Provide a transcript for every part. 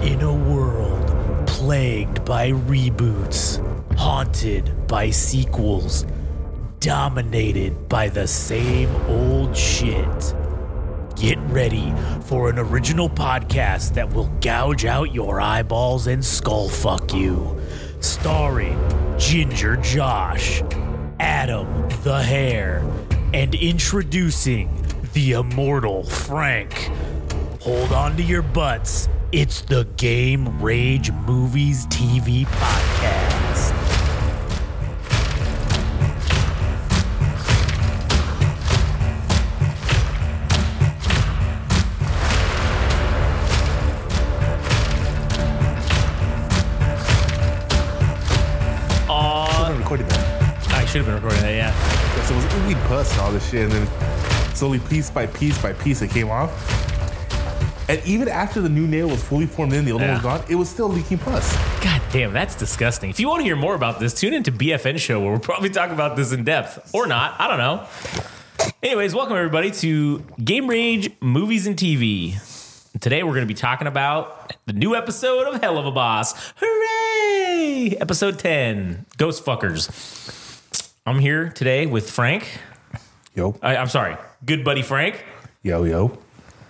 In a world plagued by reboots, haunted by sequels, dominated by the same old shit, get ready for an original podcast that will gouge out your eyeballs and skull fuck you. Starring Ginger Josh, Adam the Hare, and introducing the immortal Frank. Hold on to your butts. It's the Game Rage Movies TV Podcast. Recording that. I should have been recording that, yeah. So it was ooey pus and all this shit, and then slowly piece by piece by piece it came off. And even after the new nail was fully formed in, the old one was gone, it was still leaking pus. God damn, that's disgusting. If you want to hear more about this, tune into BFN Show where we'll probably talk about this in depth. Or not, I don't know. Anyways, welcome everybody to Game Rage Movies and TV. Today we're going to be talking about the new episode of Hell of a Boss. Hooray! Episode 10, Ghost Fuckers. I'm here today with Frank. Yo. I'm sorry, good buddy Frank. Yo.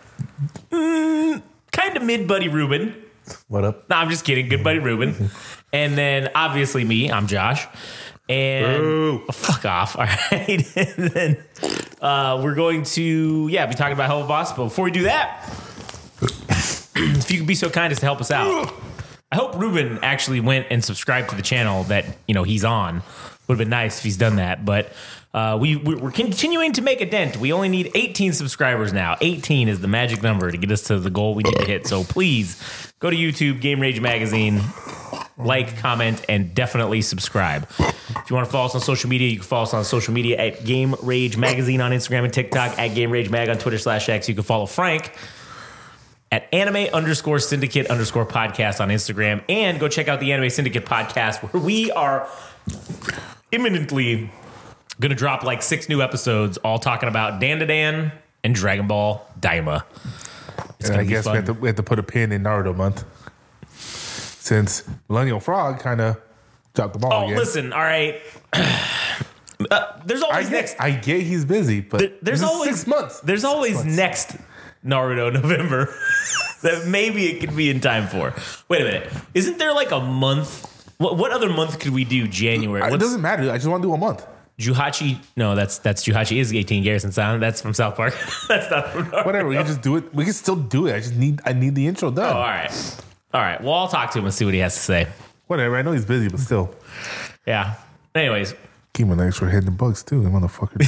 Kind of mid buddy Ruben. What up? No, I'm just kidding. Good buddy Ruben. And then obviously me, I'm Josh. And fuck off. All right. And then we're going to, be talking about Hell of a Boss. But before we do that, if you could be so kind as to help us out. I hope Ruben actually went and subscribed to the channel that, he's on. Would have been nice if he's done that. But we're continuing to make a dent. We only need 18 subscribers now. 18 is the magic number to get us to the goal we need to hit. So please go to YouTube, Game Rage Magazine, like, comment, and definitely subscribe. If you want to follow us on social media, you can follow us on social media at Game Rage Magazine on Instagram and TikTok, at Game Rage Mag on Twitter /X. You can follow Frank at anime_syndicate_podcast on Instagram, and go check out the Anime Syndicate podcast, where we are imminently going to drop like 6 new episodes, all talking about Dan to Dan and Dragon Ball Daima. It's And going I to be guess fun. we have to put a pin in Naruto month. Since Millennial Frog kind of dropped the ball again. Listen, all right. There's always I get he's busy, but there's this is always 6 months. There's always next Naruto November that maybe it could be in time for. Wait a minute. Isn't there like a month? What other month could we do? January. It doesn't matter. I just want to do a month. Juhachi. No, that's Juhachi is 18 Garrison Sound. That's from South Park. That's not from Naruto. Whatever. We can just do it. We can still do it. I need the intro done. Oh, all right. All right. Well, I'll talk to him and see what he has to say. Whatever. I know he's busy, but still. Yeah. Anyways. Keep him an extra head and bugs too, the motherfucker.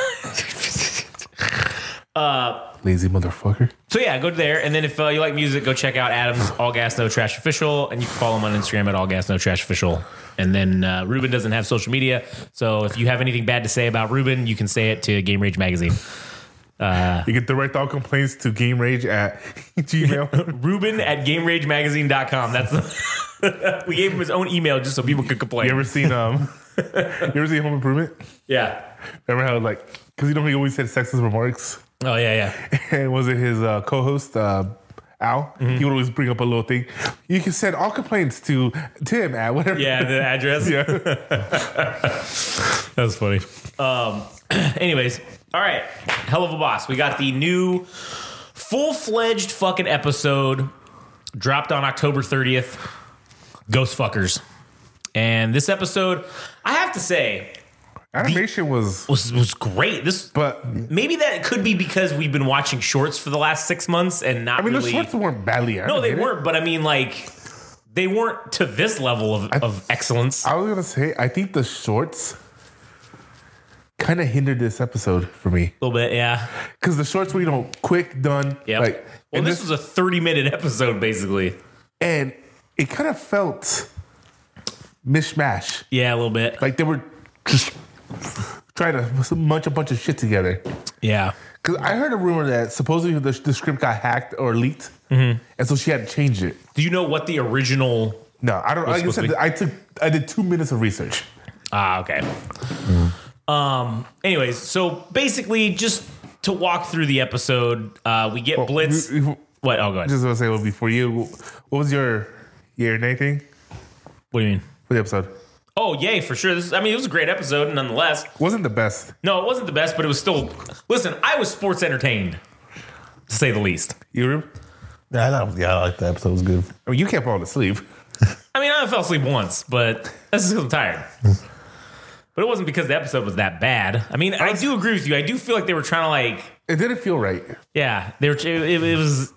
Lazy motherfucker. So yeah, go there, and then if you like music, go check out Adam's All Gas No Trash Official, and you can follow him on Instagram at All Gas No Trash Official. And then Ruben doesn't have social media, so if you have anything bad to say about Ruben, you can say it to Game Rage Magazine. You can direct all complaints to Game Rage at Gmail. Ruben at GameRageMagazine.com. That's we gave him his own email just so people could complain. You ever seen Home Improvement? Yeah. Remember how because he always said sexist remarks. Oh yeah. And was it his co-host Al? Mm-hmm. He would always bring up a little thing. You can send all complaints to Tim at whatever. Yeah, the address. Yeah. That was funny. Anyways, all right. Hell of a Boss. We got the new full-fledged fucking episode dropped on October 30th. Ghost Fuckers. And this episode, I have to say, animation was great. but maybe that could be because we've been watching shorts for the last 6 months and not really. The shorts weren't badly animated. No, they weren't. But I mean, like, they weren't to this level of excellence. I was gonna say, I think the shorts kind of hindered this episode for me. A little bit, yeah. Because the shorts were, quick, done. Yeah. Well, this was a 30-minute episode, basically. And it kind of felt mishmash. Yeah, a little bit. Like they were just trying to munch a bunch of shit together. Yeah. Because I heard a rumor that supposedly the script got hacked or leaked, and so she had to change it. Do you know what the original? No, I don't. Like I said, I did 2 minutes of research. Okay. Anyways, so basically, just to walk through the episode, we get Blitz. What? Oh, go ahead. Just want to say, well, before you, what was your year and anything What do you mean? for the episode? Oh, yay, for sure. It was a great episode, nonetheless. Wasn't the best. No, it wasn't the best, but it was still... Listen, I was sports entertained, to say the least. You, Rube? Yeah, I like the episode. It was good. I mean, you can't fall asleep. I mean, I fell asleep once, but that's just because I'm tired. But it wasn't because the episode was that bad. I mean, I do agree with you. I do feel like they were trying to like... It didn't feel right. Yeah, they were. It was...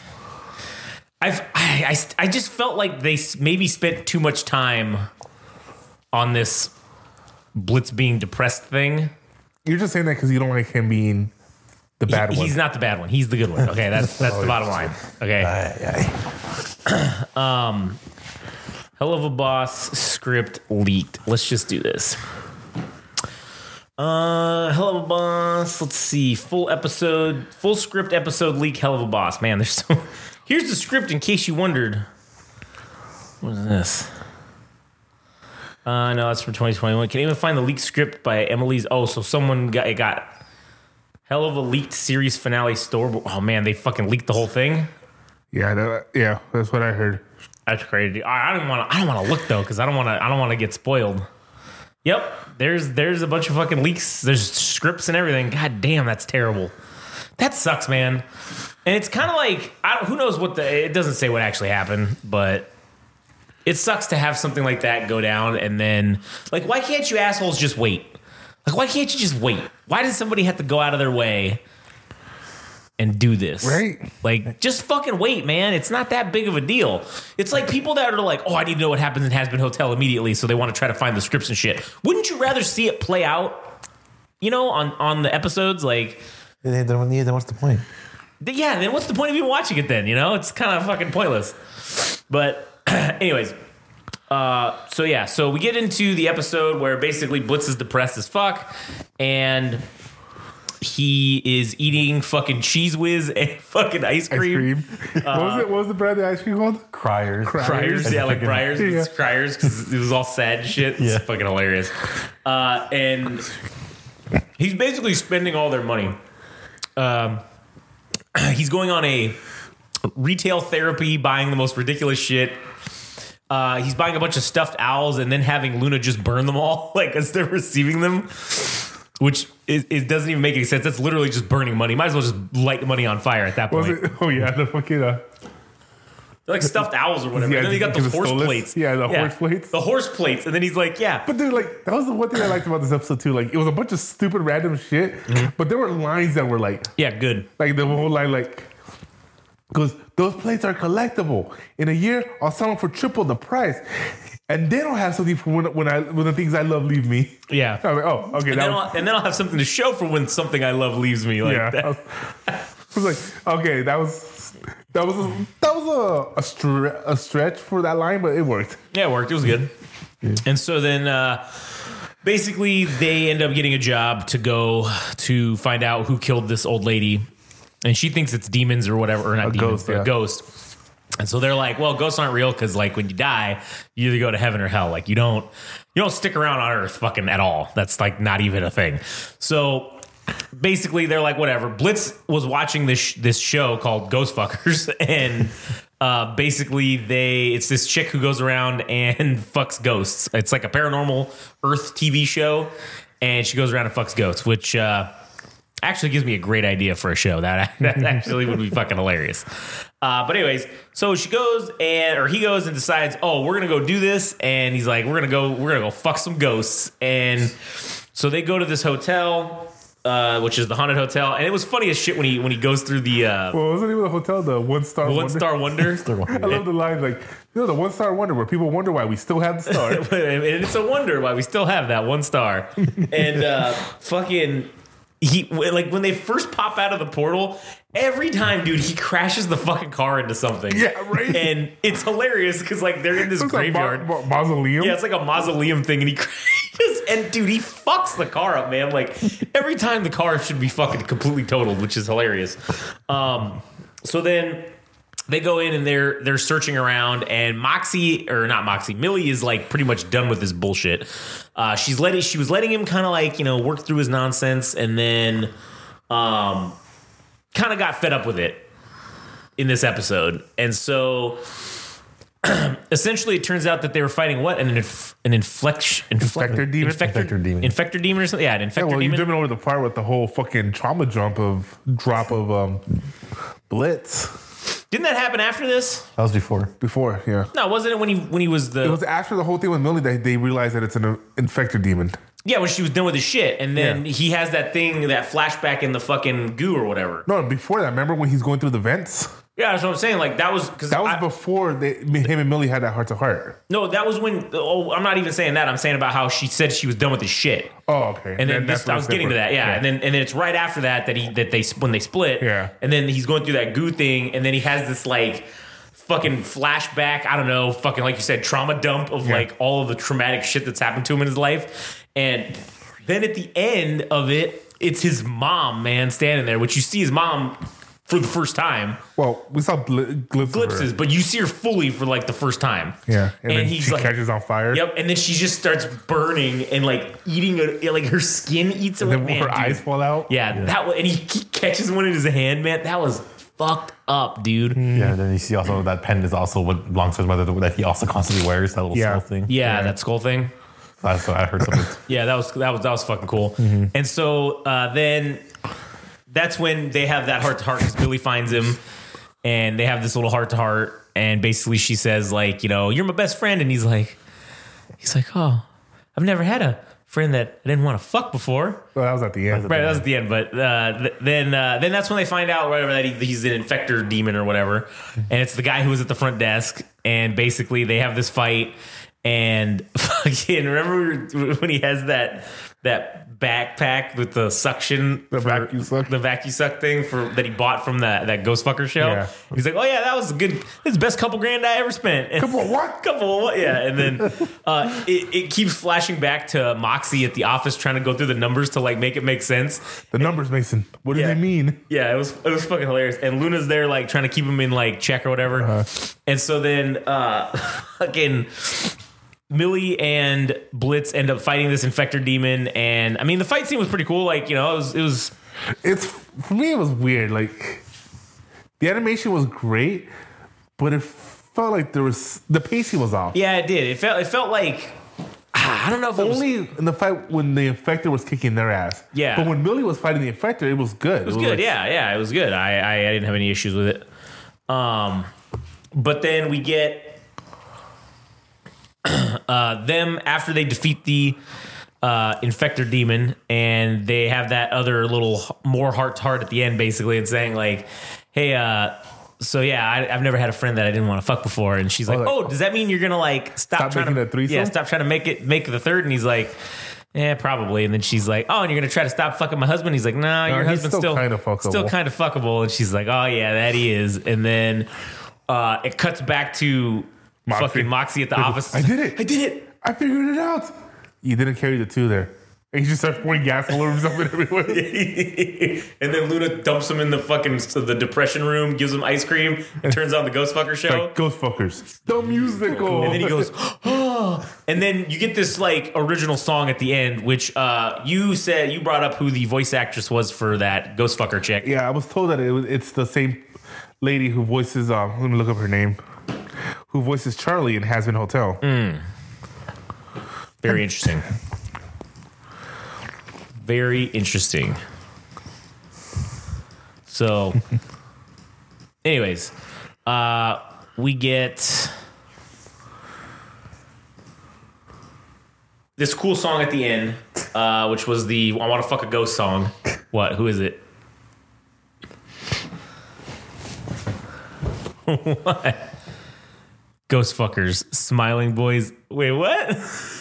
I just felt like they maybe spent too much time on this Blitz being depressed thing. You're just saying that because you don't like him being the bad one. He's not the bad one. He's the good one. Okay, that's the bottom line. Okay. Hell of a Boss script leaked. Let's just do this. Hell of a Boss. Let's see. Full script episode leak. Hell of a Boss. Man, there's so. Here's the script in case you wondered. What is this? No, that's from 2021. Can't even find the leaked script by Emily's. Oh, so someone got hell of a leaked series finale store. Oh man, they fucking leaked the whole thing. Yeah, that's what I heard. That's crazy. I don't want to look though because I don't want to get spoiled. Yep, there's a bunch of fucking leaks. There's scripts and everything. God damn, that's terrible. That sucks, man. And it's kind of like who knows what it doesn't say what actually happened, but it sucks to have something like that go down and then like why can't you assholes just wait? Like why can't you just wait? Why does somebody have to go out of their way and do this? Right. Like, just fucking wait, man. It's not that big of a deal. It's like people that are like, oh, I need to know what happens in Hazbin Hotel immediately, so they want to try to find the scripts and shit. Wouldn't you rather see it play out, on the episodes? Like, Then what's the point? yeah, then what's the point of even watching it then? It's kind of fucking pointless. But anyways, so we get into the episode where basically Blitz is depressed as fuck, and he is eating fucking Cheese Whiz and fucking ice cream. What was the brand of ice cream called? Criers. Criers, yeah, like Briars, Yeah. it's Criers because it was all sad shit. It's fucking hilarious. And he's basically spending all their money. He's going on a retail therapy, buying the most ridiculous shit. He's buying a bunch of stuffed owls and then having Luna just burn them all, like as they're receiving them, which it doesn't even make any sense. That's literally just burning money. Might as well just light the money on fire at that point. Oh yeah, the fucking. They're like stuffed owls or whatever. Yeah, and then you got the the horse stolus. plates. Yeah, the horse plates. The horse plates. And then he's like, yeah. But dude, like that was the one thing I liked about this episode too. Like it was a bunch of stupid random shit, but there were lines that were like, Yeah, good. like the whole line, like, because those plates are collectible. In a year, I'll sell them for triple the price, and they don't have something for when the things I love leave me. Yeah. I was like, oh, okay. And then I'll have something to show for when something I love leaves me. Like yeah. that. I was like, okay, that was a stretch for that line, but it worked. Yeah, it worked. It was good. And so then basically they end up getting a job to go to find out who killed this old lady. And she thinks it's demons or whatever, or not demons, ghost, a ghost. And so they're like, well, ghosts aren't real because like when you die, you either go to heaven or hell. Like you don't stick around on Earth fucking at all. That's like not even a thing. So basically they're like, whatever. Blitz was watching this show called Ghost Fuckers, and basically it's this chick who goes around and fucks ghosts. It's like a paranormal Earth TV show, and she goes around and fucks ghosts, which actually gives me a great idea for a show. That actually would be fucking hilarious. But anyways, so he goes and decides, oh, we're gonna go do this, and he's like, we're gonna go fuck some ghosts, and so they go to this hotel. Which is the haunted hotel, and it was funny as shit when he goes through the Well, wasn't even the hotel the one star wonder. I love the line like, the 1 star wonder where people wonder why we still have the star. And it's a wonder why we still have that 1 star. And fucking like when they first pop out of the portal, every time, dude, he crashes the fucking car into something. Yeah, right. And it's hilarious because like they're in this graveyard. Mausoleum. Yeah, it's like a mausoleum thing, and he crashes, and dude, he fucks the car up, man. Like every time the car should be fucking completely totaled, which is hilarious. So then they go in and they're searching around, and Millie is like pretty much done with this bullshit. She was letting him kind of like, work through his nonsense, and then kind of got fed up with it. in this episode. And so essentially it turns out that they were fighting what? Infector demon? Infector demon. Infector demon or something? Yeah, an infector Well, you demon. jumping over the part with the whole fucking trauma drop of Blitz Didn't that happen after this? That was before. before, yeah. No, wasn't it when he was the... It was after the whole thing with Millie that they realized that it's an infector demon. Yeah, when she was done with his shit. And then Yeah. he has that thing, that flashback in the fucking goo or whatever. No, before that, remember when he's going through the vents? Yeah, that's what I'm saying. Like, that was... Cause That was before him and Millie had that heart-to-heart. No, that was when... Oh, I'm not even saying that. I'm saying about how she said she was done with his shit. Oh, okay. And then that's I was getting to that, yeah. And then it's right after that when they split. Yeah. And then he's going through that goo thing, and then he has this like fucking flashback. I don't know, fucking like you said, trauma dump of like all of the traumatic shit that's happened to him in his life. And then at the end of it, it's his mom, man, standing there, which you see his mom for the first time. Well, we saw Glimpses, but you see her fully for like the first time. Yeah. And then he's she like, catches on fire. Yep, and then she just starts burning and like eating like her skin eats And away. then Man, her dude. eyes fall out. Yeah, that was, and he catches one in his hand, man. That was fucked up, dude. Yeah, and then you see also that pen is also what belongs to his mother that he also constantly wears, that little Yeah. skull thing. Yeah, that skull thing. So I heard something. Yeah, that was fucking cool. And so then that's when they have that heart to heart because Billy finds him, and they have this little heart to heart, and basically she says like, you know, you're my best friend, and he's like, oh, I've never had a friend that I didn't want to fuck before. Well, that was at the end. Right, that was at the end. But then that's when they find out whatever that he's an infector demon or whatever, and it's the guy who was at the front desk, and basically they have this fight, and fucking remember when he has that backpack with the suction, The vacuum-suck thing that he bought from that ghost fucker show. Yeah. He's like, oh yeah, that was good. It's the best couple grand I ever spent. Couple of what? Couple of what? Yeah, and then it keeps flashing back to Moxie at the office trying to go through the numbers to like make it make sense. The numbers, Mason. What do Yeah. they mean? Yeah, it was fucking hilarious. And Luna's there like trying to keep him in like check or whatever. And so then fucking Millie and Blitz end up fighting this infector demon, and I mean the fight scene was pretty cool. Like, you know, it was It's for me. It was weird. Like the animation was great, but it felt like the pacing was off. yeah, it did. It felt like I don't know if it was Only in the fight when the infector was kicking their ass. Yeah. But when Millie was fighting the infector, it was good. It was good. like- Yeah, it was good. I didn't have any issues with it. But then we get them after they defeat the infector demon, and they have that other little more heart to heart at the end, basically, and saying like, "Hey, so yeah, I've never had a friend that I didn't want to fuck before." And she's like, like- "Oh, does that mean you're gonna like stop trying making to a threesome? Yeah, stop trying to make the third?" And he's like, "Yeah, probably." And then she's like, "Oh, and you're gonna try to stop fucking my husband?" He's like, "No, your he's husband's still kinda fuckable." still kind of fuckable." And she's like, "Oh yeah, that he is." And then it cuts back to fucking Moxie at the office. I did it. I did it. I figured it out. You didn't carry the two there. And he just starts pouring gas all over himself and everywhere. And then Luna dumps him in the depression room, gives him ice cream, and turns on the Ghost Fucker show. Like Ghost Fuckers. The musical. And then he goes, oh. And then you get this like original song at the end, which you brought up who the voice actress was for that Ghost Fucker chick. Yeah, I was told that it's the same lady who voices, let me look up her name, who voices Charlie in Hazbin Hotel. Very interesting. Very interesting. So, anyways, we get this cool song at the end, which was the I Want to Fuck a Ghost song. What? Who is it? What? Ghost Fuckers, Smiling Boys. Wait, what?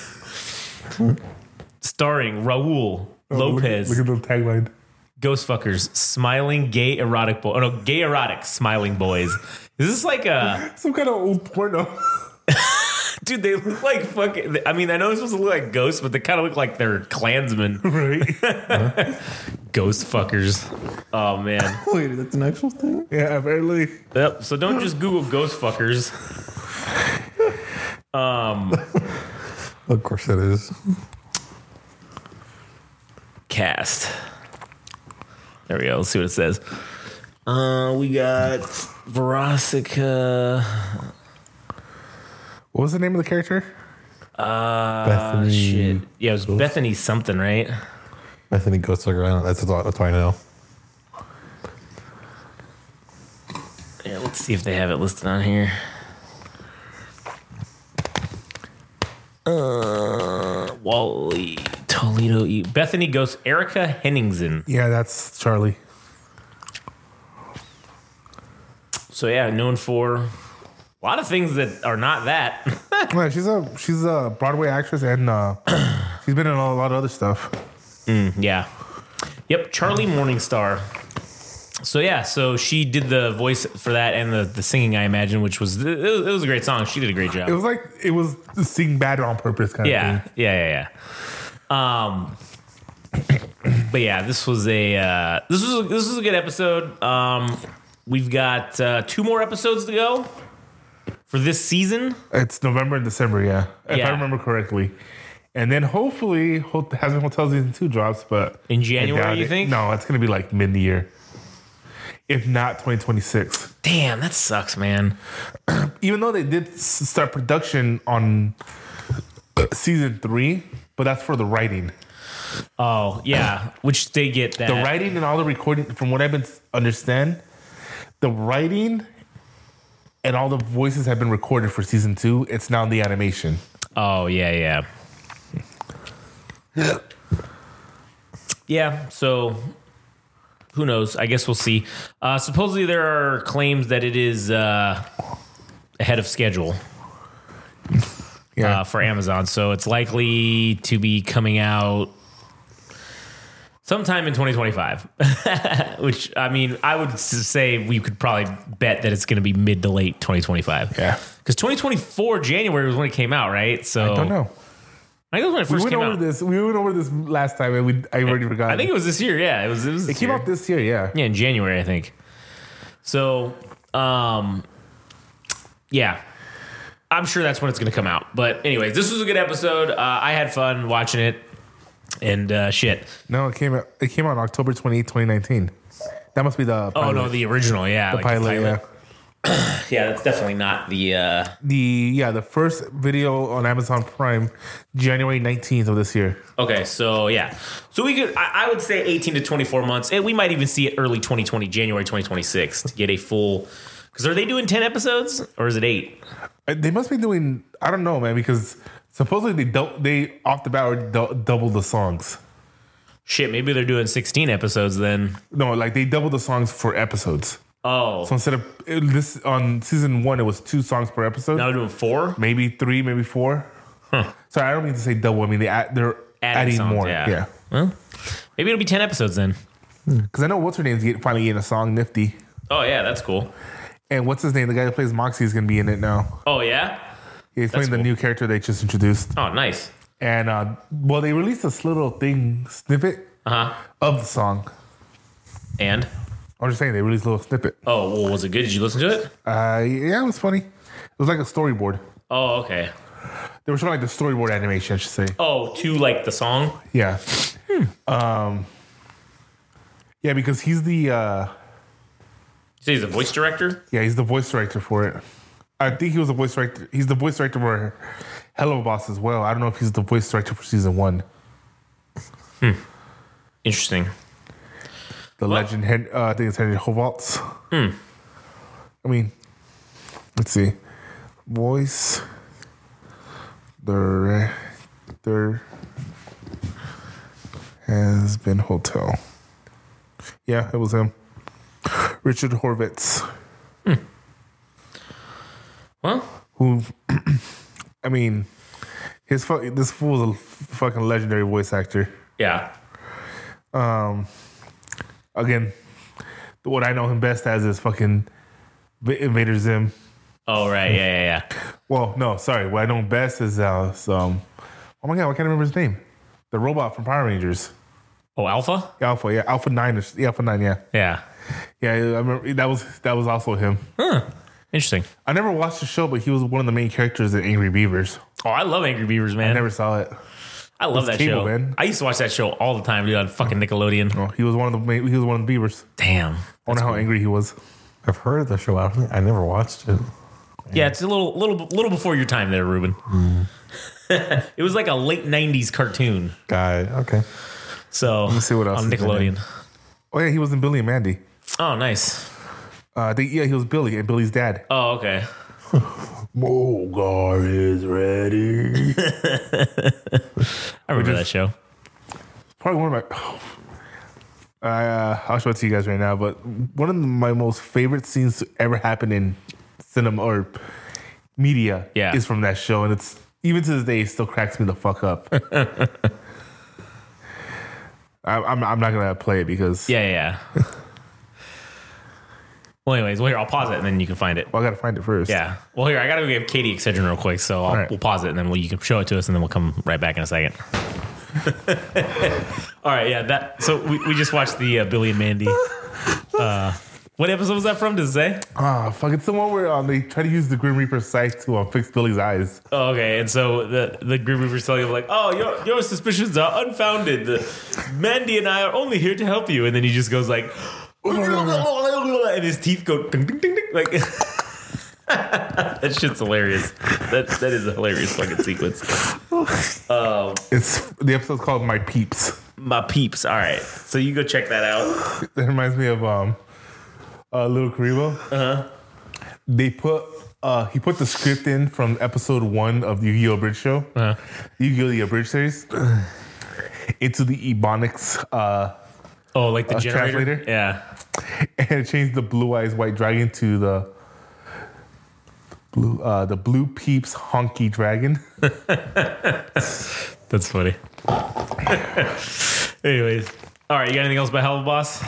Starring Raul Lopez. Look at the tagline. Ghost Fuckers, Smiling Gay Erotic Boy. Oh no, Gay Erotic Smiling Boys. Is this like a Some kind of old porno. dude? They look like fucking. I mean, I know it's supposed to look like ghosts, but they kind of look like they're Klansmen. Right? Ghost Fuckers. Oh man. Wait, that's an actual thing? Yeah, apparently. Yep. So don't just Google Ghost Fuckers. Of course it is. Cast. There we go. Let's see what it says. We got Veronica. What was the name of the character? Bethany. Shit. Yeah, it was Bethany something, right? Bethany Ghostsucker. That's what I know. Yeah, let's see if they have it listed on here. Wally Toledo. Bethany Ghost. Erica Henningsen. Yeah, that's Charlie. So yeah, known for a lot of things that are not that. Yeah, she's a Broadway actress, and she's been in a lot of other stuff. Yeah. Yep, Charlie Morningstar. So yeah, so she did the voice for that and the singing, I imagine, which was it was a great song. She did a great job. It was sing bad on purpose kind of thing. Yeah. But yeah, this was a good episode. We've got 2 more episodes to go for this season. It's November and December, yeah, if Yeah. I remember correctly. And then hopefully Hazbin Hotel season 2 drops, but In I January, doubt you it. think? No, it's gonna be like mid-year, if not 2026. Damn, that sucks, man. Even though they did start production on season 3, but that's for the writing. Oh yeah, which they get that. The writing and all the recording, from what I've been understand, the writing and all the voices have been recorded for season 2. It's now the animation. Oh yeah. Yeah, so who knows? I guess we'll see. Supposedly there are claims that it is ahead of schedule for Amazon, so it's likely to be coming out sometime in 2025. Which, I mean, I would say we could probably bet that it's going to be mid to late 2025. Yeah. Because 2024 January was when it came out, right? So I don't know. I think it was when it first We came went out. over this. We went over this last time, and I already forgot. I think it was this year. Yeah, it was. it this came year. out this year. Yeah. Yeah, in January, I think. So, yeah, I'm sure that's when it's going to come out. But anyways, this was a good episode. I had fun watching it, and shit. No, it came out. It came out on October 28, 2019. That must be the. Oh pilot. no, the original. Yeah, the pilot. Yeah. Yeah, that's definitely not the. The first video on Amazon Prime, January 19th of this year. Okay, so yeah, so we could. I would say 18 to 24 months, and we might even see it early 2020, January 2026, to get a full. Because are they doing 10 episodes or is it 8? They must be doing. I don't know, man, because supposedly they off the bat already doubled the songs. Shit, maybe they're doing 16 episodes then. No, like they doubled the songs for episodes. Oh, So instead of this on season 1, it was 2 songs per episode. now they're doing 4. Maybe 3, maybe 4. Sorry, I don't mean to say double. I mean they're adding songs, more. yeah. Yeah. Well, maybe it'll be 10 episodes then. Because I know what's her name's finally getting a song, Nifty. Oh yeah, that's cool. And what's his name? The guy who plays Moxie is going to be in it now. Oh yeah. He's playing the cool. new character they just introduced. Oh nice. And well, they released this little snippet of the song. And I'm just saying they released a little snippet. oh well, was it good? Did you listen to it? Yeah, it was funny. It was like a storyboard. Oh okay. They were showing like the storyboard animation, I should say. Oh, to like the song. Yeah. Yeah, because he's the You say he's the voice director. he's the voice director for it. I think he was the voice director. He's the voice director for Hell of a Boss as well. I don't know if he's the voice director for season 1. Interesting. The legend, I think it's Henry Hovaltz. I mean, let's see. Voice director has been Hotel. Yeah, it was him. Richard Horvitz. Well, Who, I mean, this fool is a fucking legendary voice actor. yeah. Again, what I know him best as is fucking Invader Zim. Oh right, yeah. Well, no, sorry. What I know him best is oh my god, I can't remember his name. The robot from Power Rangers. Oh, Alpha. Alpha, yeah, Alpha 9, Alpha 9, yeah, Yeah. yeah. I remember that was also him. Interesting. I never watched the show, but he was one of the main characters in Angry Beavers. Oh, I love Angry Beavers, man. I never saw it. I love that cable, show. man. I used to watch that show all the time, dude, on fucking Nickelodeon. Oh, he was one of the beavers. Damn. I wonder how angry he was. I've heard of the show. I never watched it. Yeah, it's a little before your time there, Ruben. It was like a late 90s cartoon. Guy, okay. So Let me see what else on he's been in. Nickelodeon. Oh yeah, he was in Billy and Mandy. Oh, nice. He was Billy and Billy's dad. Oh, okay. Mogar is ready. I remember that show. Probably one of my. I'll show it to you guys right now. But one of my most favorite scenes to ever happen in cinema or media is from that show, and it's even to this day it still cracks me the fuck up. I'm not gonna play it because Yeah. Well, anyways, here, I'll pause it and then you can find it. I gotta find it first. Yeah. Well, here, I gotta go give Katie Excedrin real quick, so we'll pause it and then you can show it to us and then we'll come right back in a second. All right, yeah. So we just watched the Billy and Mandy. What episode was that from? Does it say? Fuck! It's the one where they try to use the Grim Reaper sight to fix Billy's eyes. Oh, okay. And so the Grim Reaper's telling him like, "Oh, your suspicions are unfounded. Mandy and I are only here to help you." And then he just goes like, and his teeth go ding ding ding ding like. That shit's hilarious. That is a hilarious fucking sequence. It's the episode's called My Peeps. My Peeps. All right, so you go check that out. That reminds me of Little Karibo. They put he put the script in from episode 1 of the Yu-Gi-Oh! Bridge show, Yu-Gi-Oh! The Abridged series, into the Ebonics. Like the generator. Translator. Yeah. And it changed the Blue Eyes White Dragon to the Blue Peeps Honky Dragon. That's funny. Anyways, all right. You got anything else about Hell of a Boss?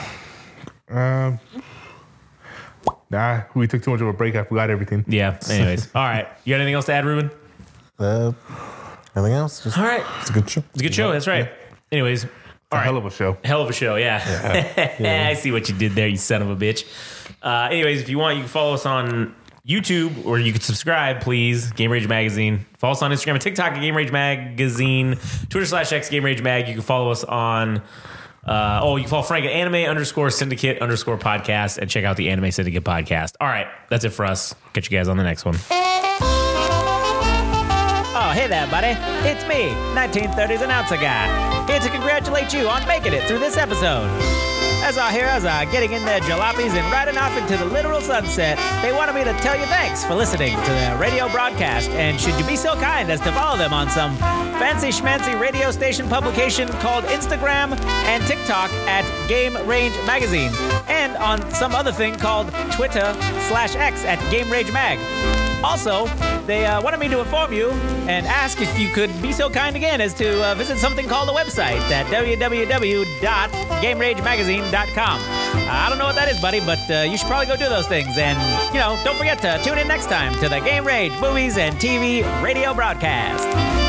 Nah, we took too much of a break. I forgot everything. Yeah. Anyways, all right. You got anything else to add, Ruben? Anything else? Just, All right. it's a good show. It's a good show. That's right. Anyways, all right. Hell of a show. Hell of a show, yeah. I see what you did there, you son of a bitch. Anyways, if you want, you can follow us on YouTube, or you can subscribe, please. Game Rage Magazine. Follow us on Instagram and TikTok at Game Rage Magazine. Twitter/X Game Rage Mag. You can follow us on. You can follow Frank at anime_syndicate_podcast and check out the Anime Syndicate podcast. All right, that's it for us. Catch you guys on the next one. Oh, hey there, buddy. It's me, 1930s announcer guy, here to congratulate you on making it through this episode. As our heroes are getting in their jalopies and riding off into the literal sunset, they wanted me to tell you thanks for listening to their radio broadcast, and should you be so kind as to follow them on some fancy schmancy radio station publication called Instagram and TikTok at Game Range Magazine, and on some other thing called Twitter/X at Game Rage Mag. Also, they wanted me to inform you and ask if you could be so kind again as to visit something called a website at www.GameRageMagazine.com. I don't know what that is, buddy, but you should probably go do those things. And, don't forget to tune in next time to the Game Rage Movies and TV radio broadcast.